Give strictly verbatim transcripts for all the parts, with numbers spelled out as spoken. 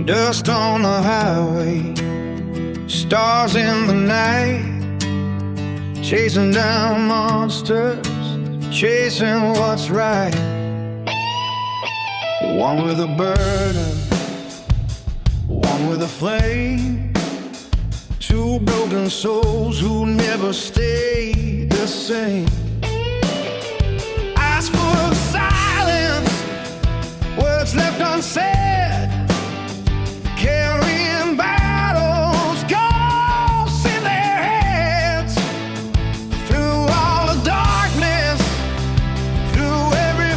Dust on the highway, stars in the night, chasing down monsters, chasing what's right. One with a burden, one with a flame, two broken souls who never stay the same. Ask for silence, words left unsaid, carrying battles, ghosts in their heads. Through all the darkness, through every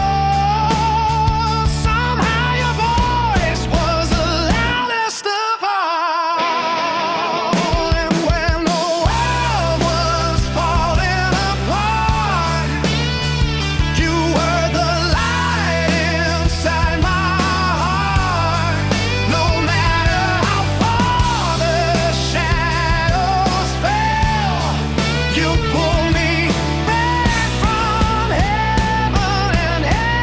fall, somehow your voice was the loudest of all. And when the world was falling apart, you were the light inside my heart. No matter how far the shadows fell, you pulled me back from heaven and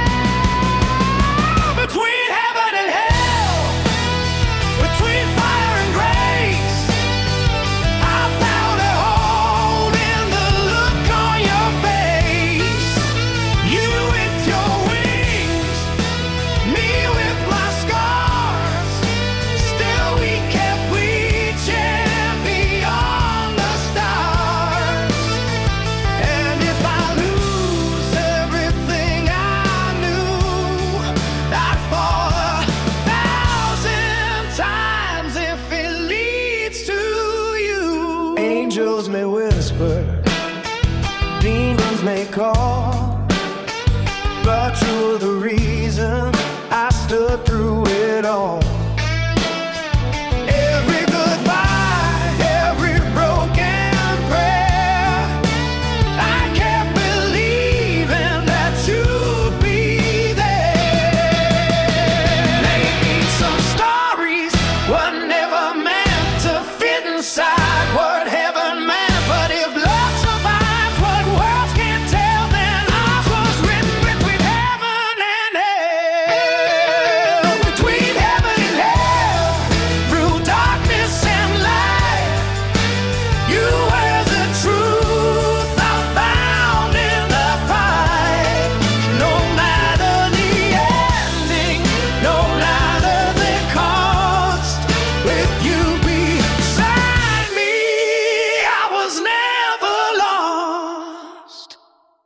hell. Between heaven and hell, between fire and grace, I found a hold in the look on your face. You with your wings, me with my scars. Still we kept reaching beyond the stars. And if I lose everything I knew, I'd fall a thousand times if it leads to you. Angels may whisper, demons may call, but you're the reason I stood through it all.